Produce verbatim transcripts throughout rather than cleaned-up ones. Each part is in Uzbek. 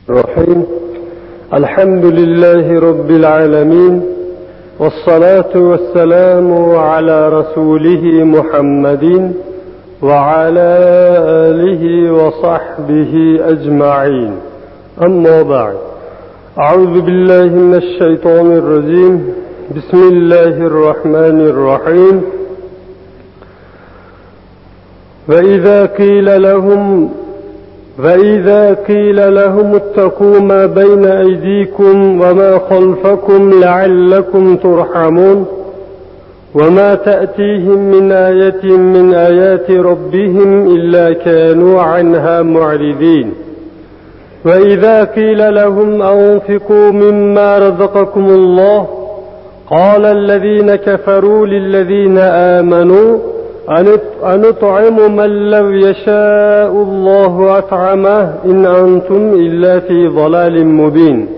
الرحيم. الحمد لله رب العالمين، والصلاة والسلام على رسوله محمد وعلى آله وصحبه أجمعين. أما بعد، أعوذ بالله من الشيطان الرجيم. بسم الله الرحمن الرحيم. وإذا قيل لهم وإذا قيل لهم اتقوا ما بين أيديكم وما خلفكم لعلكم ترحمون وما تأتيهم من آية من آيات ربهم إلا كانوا عنها معرضين. وإذا قيل لهم أنفقوا مما رزقكم الله قال الذين كفروا للذين آمنوا أنطعم من لو يشاء الله أطعمه إن أنتم إلا في ضلال مبين.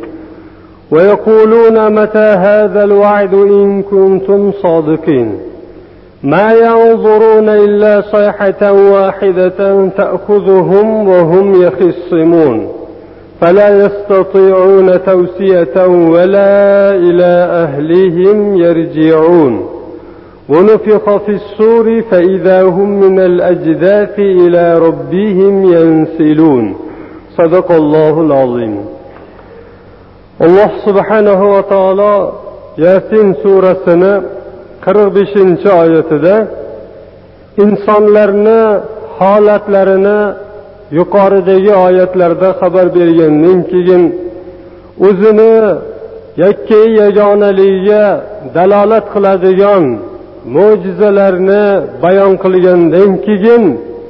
ويقولون متى هذا الوعد إن كنتم صادقين. ما ينظرون إلا صيحة واحدة تأخذهم وهم يخصمون فلا يستطيعون توسية ولا إلى أهلهم يرجعون. ونفخ في الصور فإذا هم من الأجداث إلى ربهم ينسلون. صدق الله العظيم. Allah subhanahu wa ta'ala Yasin surasini qirq beshinchi oyatida insonlarni holatlarini yuqoridagi oyatlarda xabar bergandan keyin o'zini yakkai yagonaligiga dalolat qiladigan mo'jizalarni bayon qilgandan keyin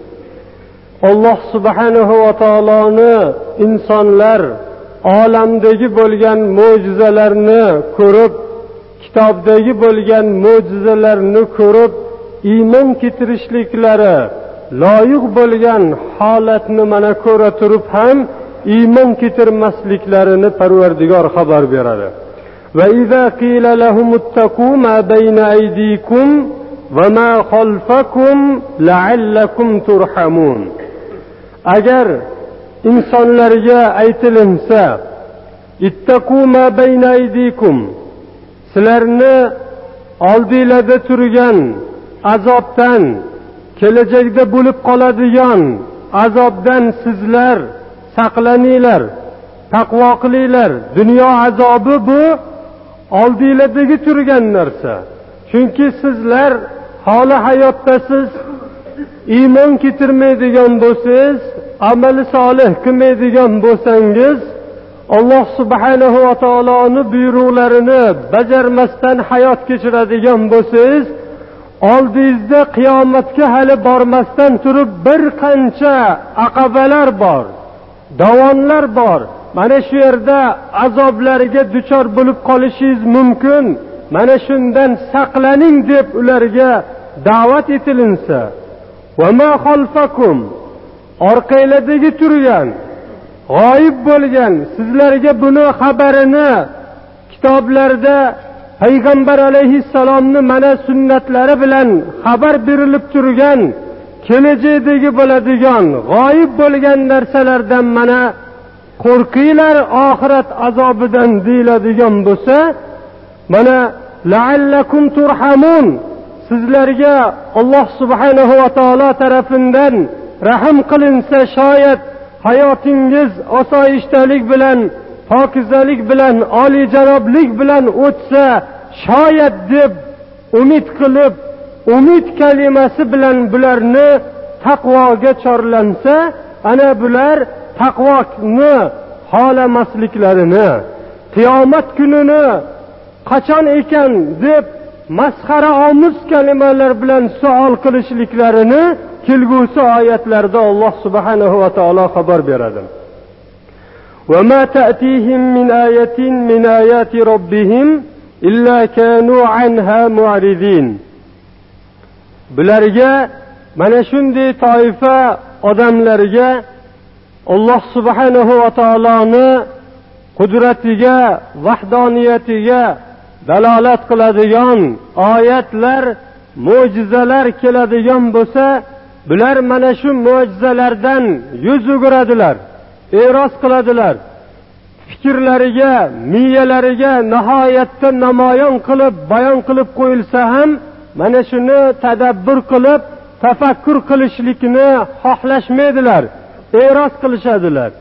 Alloh subhanahu va taoloni insonlar olamdagi bo'lgan mo'jizalarni ko'rib, kitobdagi bo'lgan mo'jizalarni ko'rib iymon keltirishliklari loyiq bo'lgan holatni mana ko'ra turib ham iymon keltirmasliklarini Parvardigor xabar beradi. وَإِذَا قِيلَ لَهُمُ اتَّقُوا مَا بَيْنَ أَيْدِيكُمْ وَمَا خَلْفَكُمْ لَعَلَّكُمْ تُرْحَمُونَ. Agar insonlarga aytilinsa, ittaqu ma bayna aydikum, sizlarni oldinglarda turgan azobdan, kelajakda bo'lib qoladigan azobdan sizlar saqlaninglar, taqvo qilinglar. Dunyo azobi bu oldinglardagi turgan narsa. Chunki sizlar holi hayotdasiz, iymon keltirmaydigan bo'lsangiz, amali solih qilmaydigan bo'lsangiz, Alloh subhanahu va taoloning buyruqlarini bajarmasdan hayot kechiradigan bo'lsangiz, oldingizda qiyomatga hali bormasdan turib bir qancha aqabalar bor, davonlar bor. Mana shu yerda azoblarga duchor bo'lib qolishingiz mumkin. Mana shundan saqlaning deb ularga da'vat etilinsa, va ma xalfakum, orqanglardagi turgan, g'oyib bo'lgan, sizlarga buni xabarini kitoblarda payg'ambar alayhissalomning mana sunnatlari bilan xabar berilib turgan, kelajakdagi bo'ladigan, g'oyib bo'lgan narsalardan mana qo'rqinglar oxirat azobidan deyiladigan bo'lsa, mana la'allakum turhamun, sizlarga Alloh subhanahu va taolo tarafidan rahim qilinsa, shoyat hayotingiz osoyishtalik bilan, pokizalik bilan, olijanoblik bilan o'tsa, shoyat deb umid qilib, umid kalimasi bilan bularni taqvoga chorlansa, ana bular taqvoni xolamasliklarini, qiyomat kunini qachon ekan deb masxara omuz kalimalar bilan savol qilishliklarini kelgusi oyatlarda Alloh subhanahu va taolo xabar beradi. Va ma ta'tihim min ayatin min ayati robbihim illa kanu anha mu'ridin. Bularga, mana shunday toifa odamlarga Alloh subhanahu va taoloni qudratiga, vahdoniyatiga dalolat qiladigan oyatlar, mo'jizalar keladigan bo'lsa, bular mana shu mo'jizalardan yuz o'giradilar, e'roz qiladilar. fikrlariga, miyalariga nihoyatda namoyon qilib, bayon qilib qo'yilsa ham, mana shuni tadabbur qilib, tafakkur qilishlikni xohlashmaydilar, e'roz qilishadilar.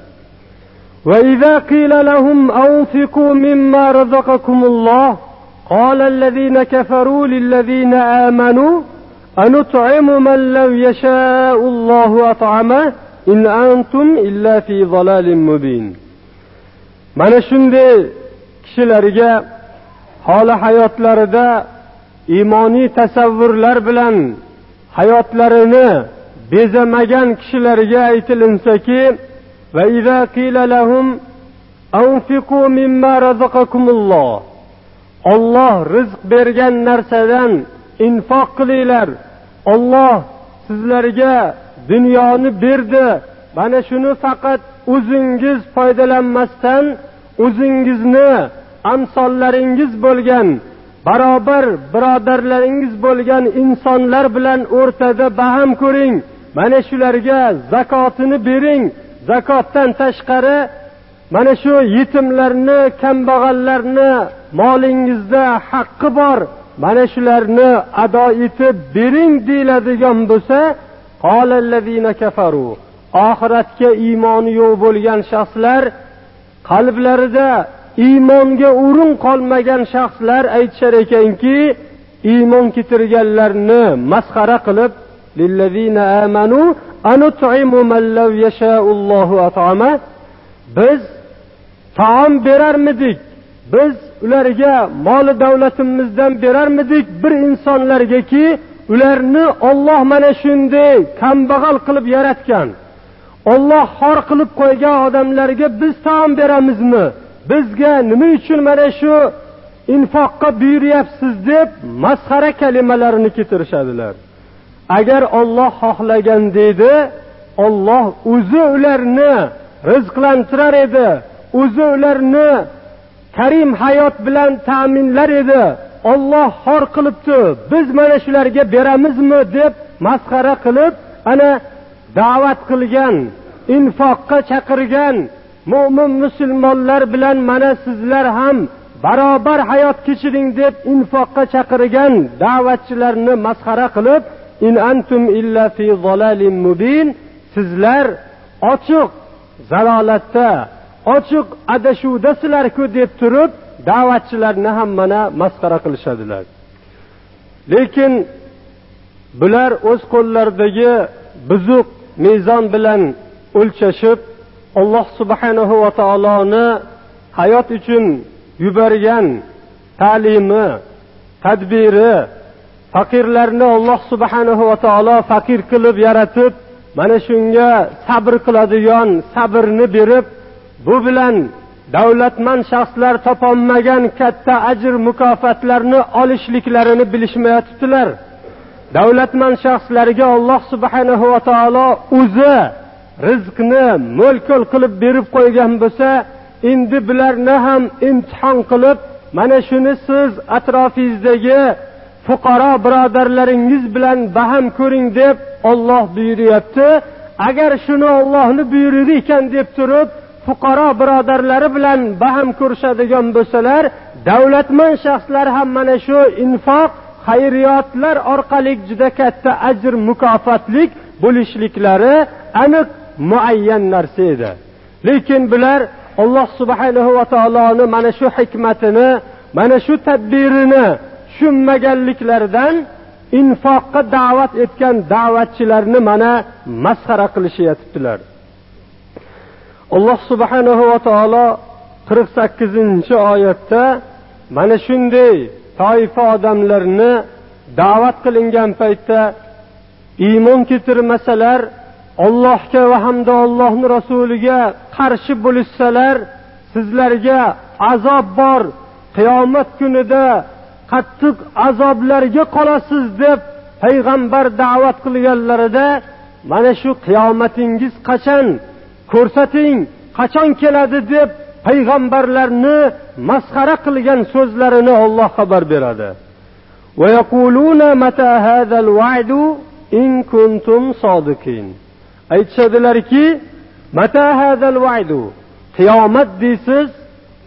Va idza qila lahum anfiqu mimma razaqakumulloh qala allazina kafaru lillazina amanu anut'imu man law yasha'u Allahu at'ama in antum illa fi dhalalin mubin. Mana shunday kishilarga holi hayotlarida iymoniy tasavvurlar bilan hayotlarini bezamagan kishilarga aytilinsaki, va idza qila lahum anfiqu mimma razaqakumulloh, Alloh rizq bergan narsadan infoq qilinglar. Alloh sizlarga dunyoni berdi. Mana shuni faqat o'zingiz foydalanmasdan, o'zingizni amsollaringiz bo'lgan, barobar birodarlaringiz bo'lgan insonlar bilan o'rtada baham ko'ring. Mana shularga zakotini bering. Zakotdan tashqari mana shu yetimlarni, kambag'allarni molingizda haqqi bor. Mana shularni ado etib bering deyiladigan bo'lsa, qolallazina kafaru, oxiratga iymoni yo'q bo'lgan shaxslar, qalblarida iymonga o'rin qolmagan shaxslar aytishar ekanki, iymon keltirganlarni masxara qilib, lillazina amanu anut'imu man law yasha'ullohu at'ama, biz taom berarmidik, biz ularga moli davlatimizdan berarmidik bir insonlargaki, ularni Alloh mana shunday kambag'al qilib yaratgan, Alloh xor qilib qo'ygan odamlarga biz taom beramizmi? Bizga nima uchun mana shu infoqqa buyuryapsiz deb masxara kalimalarini keltirishadilar. Agar Alloh xohlagan deydi, Alloh o'zi ularni rizqlantirar edi, o'zi ularni karim hayot bilan ta'minlar edi. Alloh xor qilibdi, biz mana shularga beramizmi deb masxara qilib, ana da'vat qilgan, infoqqa chaqirgan mo'min musulmonlar bilan mana sizlar ham barobar hayot kechiring deb infoqqa chaqirgan da'vatchilarni masxara qilib, in antum illa fi dhalalin mubin, sizlar ochiq zalolatda, ochiq adashuvdasizlar-ku deb turib da'vatchilarni ham mana masxara qilishadilar. Lekin bular o'z qo'llaridagi buzuq mezon bilan o'lchashib, Alloh subhanahu va taoloni hayot uchun yuborgan ta'limi, tadbiri, faqirlarni Alloh subhanahu va taolo faqir qilib yaratib, mana shunga sabr qiladigan sabrni berib, bu bilan davlatman shaxslar topolmagan katta ajr mukofotlarni olishliklarini bilishmayotibdilar. Davlatman shaxslarga Alloh subhanahu va taolo o'zi rizqni mo'l-ko'l qilib berib qo'ygan bo'lsa, endi bularni ham imtihon qilib, mana shuni siz atrofingizdagi fuqaro birodarlaringiz bilan baham ko'ring deb Alloh buyuryapti. Agar shuni Allohni buyurdi ekan deb turib, fuqaro birodarlari bilan baham ko'rishadigan bo'lsalar, davlatman shaxslar ham mana shu infoq, xayriyotlar orqali juda katta ajr mukofotlik bo'lishliklari aniq muayyan narsa edi. Lekin bular Alloh subhanahu va taoloni mana shu hikmatini, mana shu tadbirini tushunmaganliklaridan infoqqa da'vat etgan da'vatchilarni mana masxara qilishyaptilar. Alloh subhanahu va taolo qirq sakkizinchi oyatda mana shunday toifa odamlarni da'vat qilingan paytda iymon keltirmasalar, Allohga va hamda Allohning rasuliga qarshi bo'lishsalar, sizlarga azob bor, qiyomat kunida qattiq azoblarga qolasiz deb payg'ambar da'vat qilganlarida, mana shu qiyomatingiz qachon, ko'rsating, qachon keladi deb payg'ambarlarni masxara qilgan so'zlarini Alloh xabar beradi. Va yaquluna mata hadal va'du in kuntum sodiqin. Aytishadilarki, mata hadal va'du, qiyomat deysiz,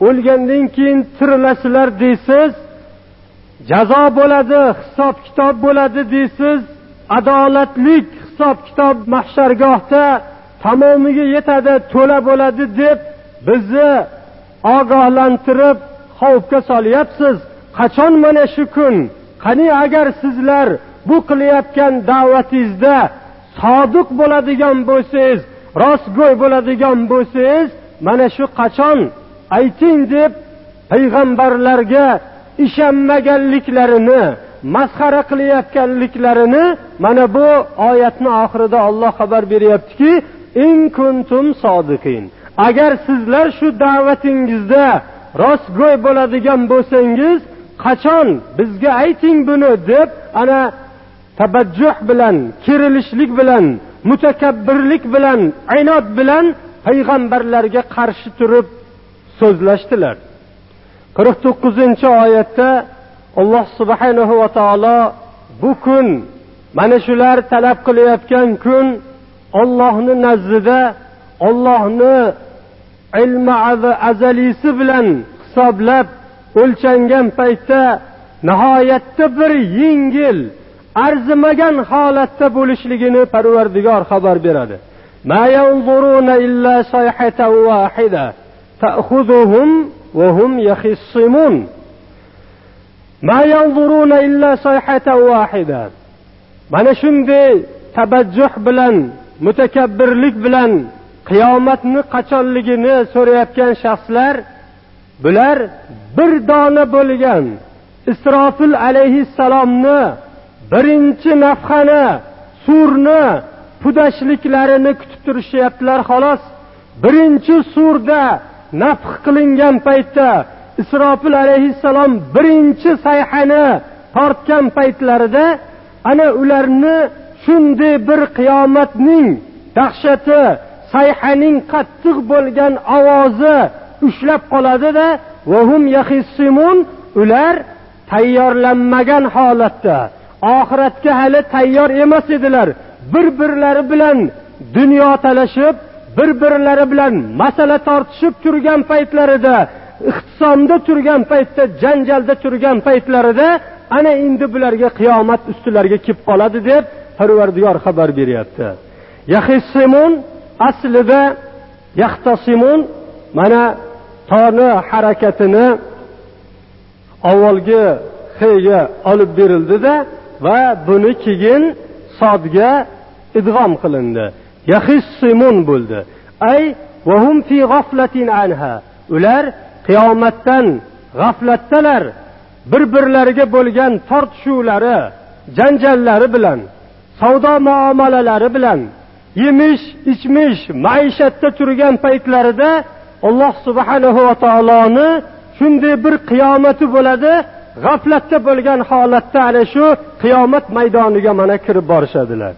o'lgandan keyin tirilasizlar deysiz, jazo bo'ladi, hisob kitob bo'ladi deysiz, adolatlik hisob kitob mahshargohda tamomiga yetadi, to'la bo'ladi deb bizni ogohlantirib xavfga solyapsiz. Qachon mana shu kun? Qani agar sizlar bu qilayotgan da'vatingizda sodiq bo'ladigan bo'lsangiz, rostgo'y bo'ladigan bo'lsangiz, mana shu qachon ayting deb payg'ambarlarga ishonmaganliklarini, masxara qilayotganliklarini mana bu oyatning oxirida Alloh xabar beryaptiki, in kuntum sodiqin. Agar sizlar shu da'vatingizda rostgo'y bo'ladigan bo'lsangiz, qachon bizga ayting buni deb ana tabajjuh bilan, kerilishlik bilan, mutakabbirlik bilan, inod bilan payg'ambarlarga qarshi turib so'zlashdilar. qirq to'qqizinchi oyatda Alloh subhanahu va taolo bu kun, mana shular talab qilayotgan kun Allohning nazdida, Allohning ilmi azalisi bilan hisoblab o'lchangan paytda nihoyatda bir yengil, arzimagan holatda bo'lishligini Parvardigor xabar beradi. Ma yanzuruna illa sayhatan wahida ta'khudhuhum wa hum yakhissimun. Ma yanzuruna illa sayhatan wahida. Mana shunday tabajjuh bilan, mutakabbirlik bilan qiyomatni qachonligini so'rayotgan shaxslar, bular bir dona bo'lgan Isrofil alayhissalomni birinchi nafxani, surni pudashliklarini kutib turishyaptilar xolos. Birinchi surda nafx qilingan paytda Isrofil alayhissalom birinchi sayhani tortgan paytlarida ana ularni shunday bir qiyomatning dahshati, sayhaning qattiq bo'lgan ovozi ushlab qoladi-da, va hum yahissimun, ular tayyorlanmagan holatda, oxiratga hali tayyor emas edilar. Bir-birlari bilan dunyo talashib, bir-birlari bilan masala tortishib turgan paytlarida, ixtisomda turgan paytda, janjalda turgan paytlarida ana endi bularga qiyomat ustilariga kelib qoladi deb Parvardigor xabar beryapti. Yahissimun aslida yaxtasimun, mana toni harakatini avvalgi xga olib berildi-da va buni keyin sodga idg'om qilindi. Yahissimun bo'ldi. Ay va hum fi g'aflatin anha. Ular qiyomatdan g'aflatdalar. Bir-birlariga bo'lgan tortishuvlari, janjallari bilan, savdo muomalalari bilan, yemish, ichmish, maishatda turgan paytlarida Alloh subhanahu va taoloni shunday bir qiyomati bo'ladi, g'aflatda bo'lgan holatda ana shu qiyomat maydoniga mana kirib borishadilar.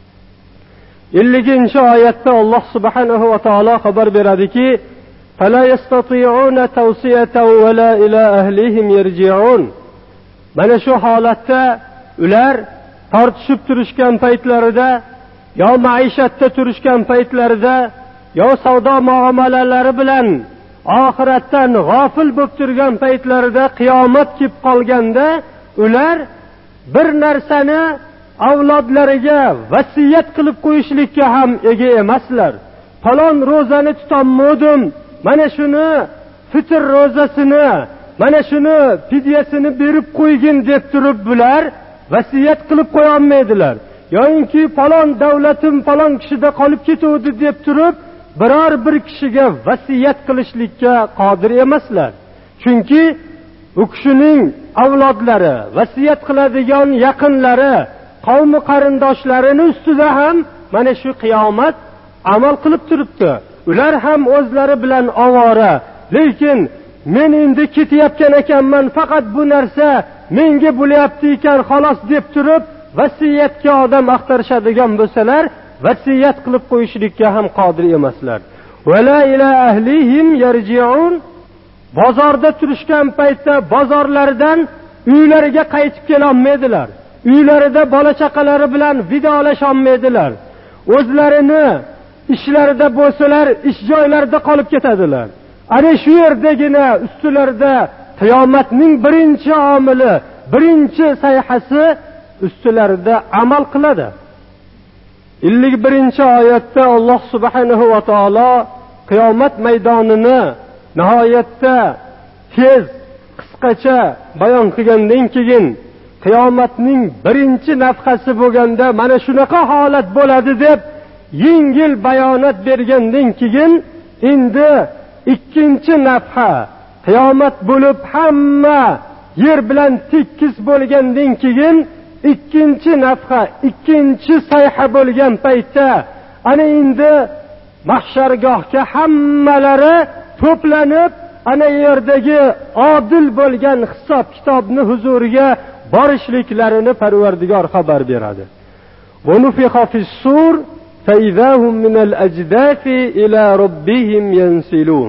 ellinchi oyatda Alloh subhanahu va taolo xabar beradiki, fala yastati'una tawsiyatan wa la ila ahlihim yarji'un. Mana shu holatda ular tortishib turishgan paytlarida, yo maishatda turishgan paytlarida, yo savdo muomalalari bilan oxiratdan g'ofil bo'lib turgan paytlarida qiyomat kelib qolganda ular bir narsani avlodlariga vasiyat qilib qo'yishlikka ham ega emaslar. Falon ro'zani tutolmadim, mana shuni fitr ro'zasini, mana shuni fidyasini berib qo'ygin deb turib bular vasiyat qilib qo'ya olmaydilar. Yo'inki falon davlatim falon kishida qolib ketuvdi deb turib biror bir kishiga vasiyat qilishlikka qodir emaslar. Chunki u kishining avlodlari, vasiyat qiladigan yaqinlari, qavmi qarindoshlarini ustida ham mana shu qiyomat amal qilib turibdi. Ular ham o'zlari bilan ovora. Lekin men endi ketayotgan ekanman, faqat bu narsa menga bo'lyapti ekan xolos deb turib vasiyatga odam axtarishadigan bo'lsalar, vasiyat qilib qo'yishlikka ham qodir emaslar. Wala ila ahlihim yarji'un. Bozorda turishgan paytda bozorlardan uylariga qaytib kela olmaydilar. Uylarida bola chaqalari bilan vidolasha olmaydilar. O'zlarini ishlarida bo'lsalar, ish joylarida qolib ketadilar. ana shu yerdagina ustilarida qiyomatning birinchi omili, birinchi sayhasi ustilarida amal qiladi. ellik birinchi oyatda Alloh subhanahu va taolo qiyomat maydonini nihoyatda tez, qisqacha bayon qilgandan keyin qiyomatning birinchi nafhasi bo'lganda mana shunaqa holat bo'ladi deb yengil bayonot bergandan keyin endi ikkinchi nafha qiyomat bo'lib hamma yer bilan tekis bo'lgandan keyin ikkinchi nafha, ikkinchi sayha bo'lgan paytda ana endi mahshargohga hammalari to'planib ana yerdagi odil bo'lgan hisob kitobni huzuriga borishliklarini Parvardigor xabar beradi. Wa nufixa fis-sur fa idahum min al-ajdafi ila robbihim yansilun.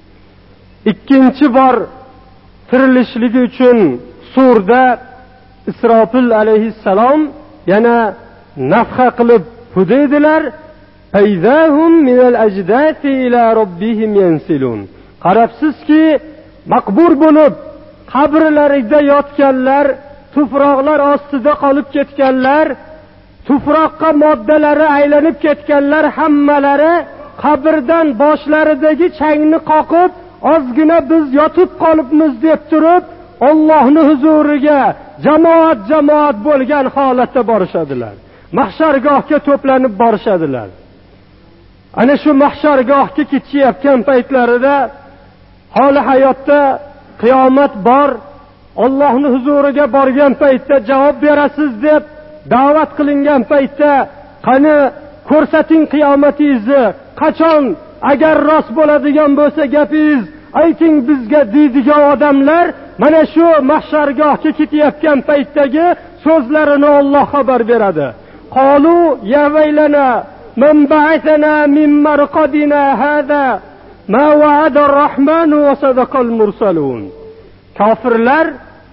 Ikkinchi bor tirilishligi uchun surda Isrofil alayhissalom yana nafxa qilib hudaydilar. Fa idahum min al-ajdafi ila robbihim yansilun. Qarabsizki, maqbur bo'lib qabrlarida yotganlar, tuproqlar ostida qolib ketganlar, tuproqqa moddalari aylanib ketganlar hammalari qabrdan boshlaridagi changni qoqib, ozgina biz yotib qolibmiz deb turib, Allohning huzuriga jamoat jamoat bo'lgan holatda borishadilar. Mahshargohga to'planib borishadilar. Ana shu mahshargohga ketayotgan paytlarida holi hayotda qiyomat bor, Allohning huzuriga borgan paytda javob berasiz deb da'vat qilingan paytda qani ko'rsating qiyomatingizni, qachon agar rost bo'ladigan bo'lsa gapingiz ayting bizga deydigan odamlar mana shu mahshargohga ketayotgan paytdagi so'zlarini Alloh xabar beradi. Qalu ya vaylana man ba'athana min marqadina hada ma wa'ada ar-rahmanu wa sadaqal mursalun. Kofirlar,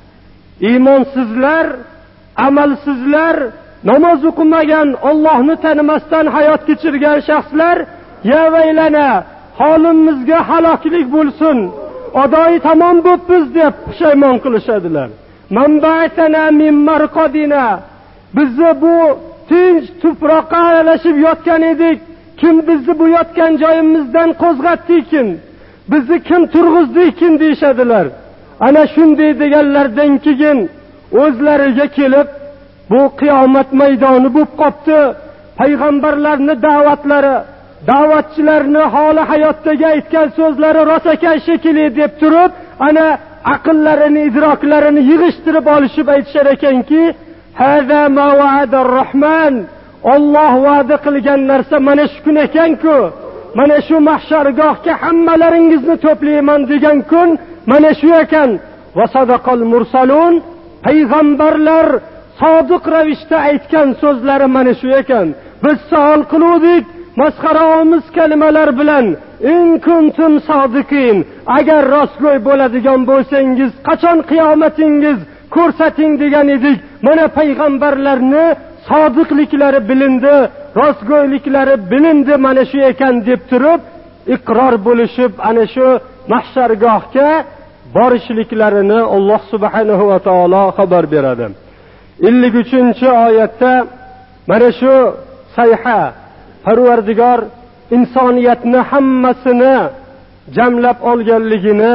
iymonsizlar, amalsizlar, namoz o'qimagan, Allohni tanimasdan hayot kechirgan shaxslar, ya vaylana, holimizga haloklik bo'lsin, adoyi tamom bo'pmiz deb pushaymon qilishadilar. Manba'atana min marqadina, bizni bu tinch tuproqqa aralashib yotgan edik, kim bizni bu yotgan joyimizdan qo'zg'atdikin, bizni kim turg'izdikin deyshadilar. Ana shunday deganlardan keyin o'zlariga kelib, bu qiyomat maydoni bo'lib qopti, payg'ambarlarning da'vatlari, da'vatchilarni holi hayotdagi aytgan so'zlari rost ekan shekilli deb turib, ana aqllarini, idroklarini yig'ishtirib olishib aytishar ekanki, hada ma va'adar rahman, Alloh va'da qilgan narsa mana shu kun ekan-ku, mana shu mahshargohga hammalaringizni to'playman degan kun mana shu ekan. Va sadaqal mursalun, payg'ambarlar sodiq ravishda aytgan so'zlari mana shu ekan. Biz savol qiluvdik masxaraomiz kalimalar bilan, in kuntum sodiqin, agar rostgo'y bo'ladigan bo'lsangiz qachon qiyomatingiz ko'rsating degan edik. Mana payg'ambarlarni sodiqliklari bilindi, rostgo'yliklari bilindi, mana shu ekan deb turib iqror bo'lishib ana shu mahshargohga borishliklarini Alloh subhanahu va taolo xabar beradi. ellik uchinchi oyatda mana shu sayha Parvardigor insoniyatni hammasini jamlab olganligini,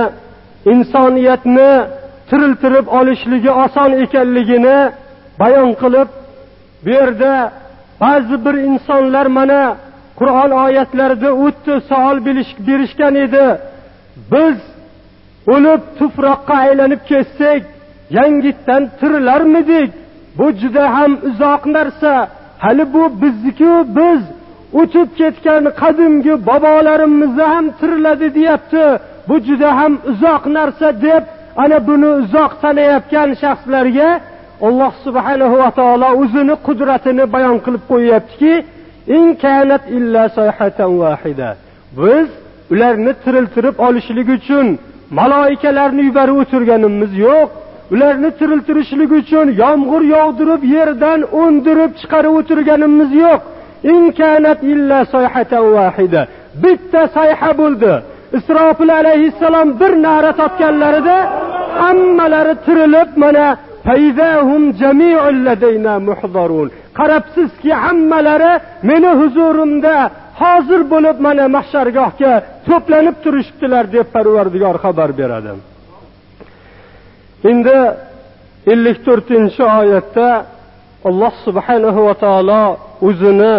insoniyatni tiriltirib olishligi oson ekanligini bayon qilib, bu yerda ba'zi bir insonlar mana Qur'on oyatlarida o'tdi, savol berishgan edi. Biz o'lib tuproqqa aylanib ketsak, yangitdan tirilarmidik? Bu juda ham uzoq narsa. Hali bu bizniki, biz o'tib ketgan qadimgi bobolarimizni ham tiriladi deyapti. Bu juda ham uzoq narsa deb ana buni uzoq sanayotgan shaxslarga Alloh subhanahu va taolo o'zini qudratini bayon qilib qo'yaptiki, in kanat illa sayhatan wahida. Biz ularni tiriltirib olishlik uchun malaikalarni yuborib o'tirganimiz yo'q. Ularni tiriltirishlik uchun yomg'ir yog'dirib yerdan o'ndirib chiqarib o'tirganimiz yo'q. In kanat illa sayhatan wahida. Bitta sayha bo'ldi. Isrofil alayhissalom bir nara totganlarida hammalari tirilib mana faydahum jami'un ladayna muhdarun. Qarabsizki hammalari meni huzurimda hozir bo'lib mana mahshargohga to'planib turishibdilar deb Parvardigor xabar beradi. Endi ellik to'rtinchi oyatda Alloh subhanahu va taolo o'zini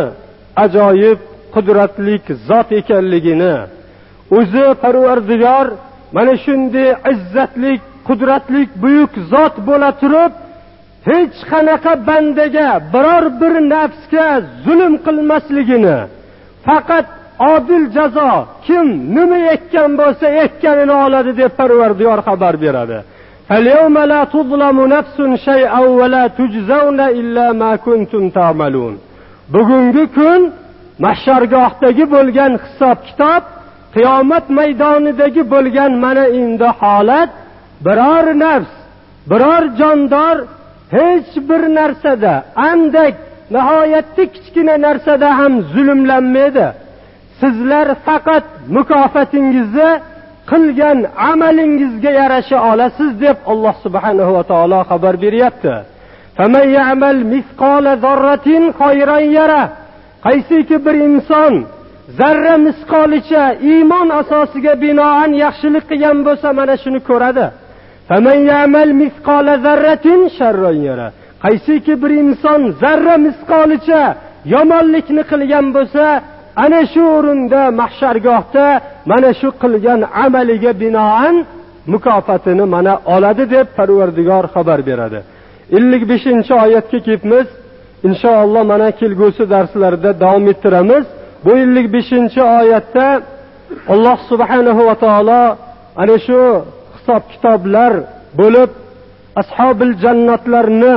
ajoyib qudratlik zot ekanligini, o'zi Parvardigor mana shunday izzatlik, qudratlik buyuk zot bo'la turib, hech qanaqa bandaga biror bir nafsga zulm qilmasligini, faqat adil jazo kim nima ekkan bo'lsa ekkanini oladi deb Parvardigor xabar beradi. "Al-yawma la tuzlamu nafsun shay'an wa la tujzauna illa ma kuntum ta'malun." Bugungi kun mahshargohdagi bo'lgan hisob-kitob, qiyomat maydonidagi bo'lgan mana endi holat, biror nafs, biror jondor hech bir narsada, andak nihoyatda kichkina narsada ham zulmlanmaydi. Sizlar faqat mukofotingizni qilgan amalingizga yarasha olasiz deb Alloh subhanahu va taolo xabar beryapti. "Faman ya'mal misqala zarratin khayran yara." Qaysiki bir inson zarra misqolicha iymon asosiga binoan yaxshilik qilgan bo'lsa mana shuni ko'radi. "Faman ya'mal misqala zarratin sharran yara." Qaysiki bir inson zarra misqolicha yomonlikni qilgan bo'lsa, ana shu o'rinda mahshargohda mana shu qilgan amaliga binoan mukofotini mana oladi deb Parvardigor xabar beradi. ellik beshinchi oyatga kelibmiz. Inshaalloh mana kelgusi darslarda davom ettiramiz. Bu ellik beshinchi oyatda Alloh subhanahu va taolo ana shu hisob-kitoblar bo'lib ashabil jannatlarni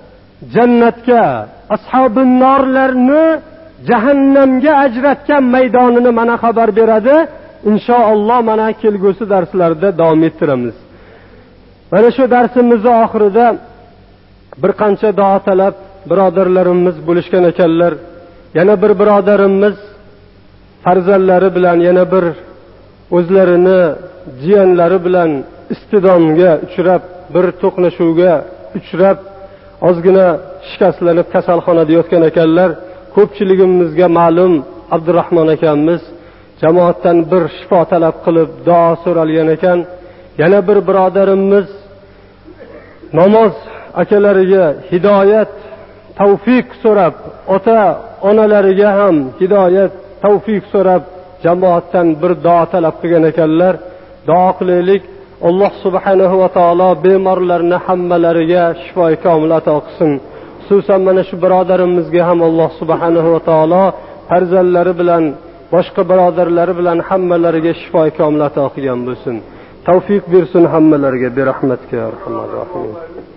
jannatga, ashabin norlarni jahannamga ajratgan maydonini mana xabar beradi. Inshaalloh mana kelgusi darslarda davom ettiramiz. Mana shu darsimizning oxirida bir qancha duo talab birodarlarimiz bo'lishgan ekanlar. Yana bir birodarimiz farzandlari bilan, yana bir o'zlarini jiyanlari bilan istidomga uchrab, bir to'qnashuvga uchrab, ozgina shikastlanib kasalxonada yotgan ekanlar. Ko'pchiligimizga ma'lum Abdurrahmon akamiz jamoatdan bir shifo talab qilib duo so'ralgan ekan. Yana bir birodarimiz namoz akalariga hidoyat, tavfiq so'rab, ota onalariga ham hidoyat, tavfiq so'rab jamoatdan bir duo talab qilgan ekanlar. Duo qilaylik. Alloh subhanahu va taolo bemorlarni hammalariga shifo komil ato qilsin. Xususan mana shu birodarimizga ham Alloh subhanahu va taolo farzandlari bilan, boshqa birodarlari bilan hammalariga shifo komil ato qilgan bo'lsin. Tavfiq bersin hammalariga, bi rahmatika ya arhamar rohimin.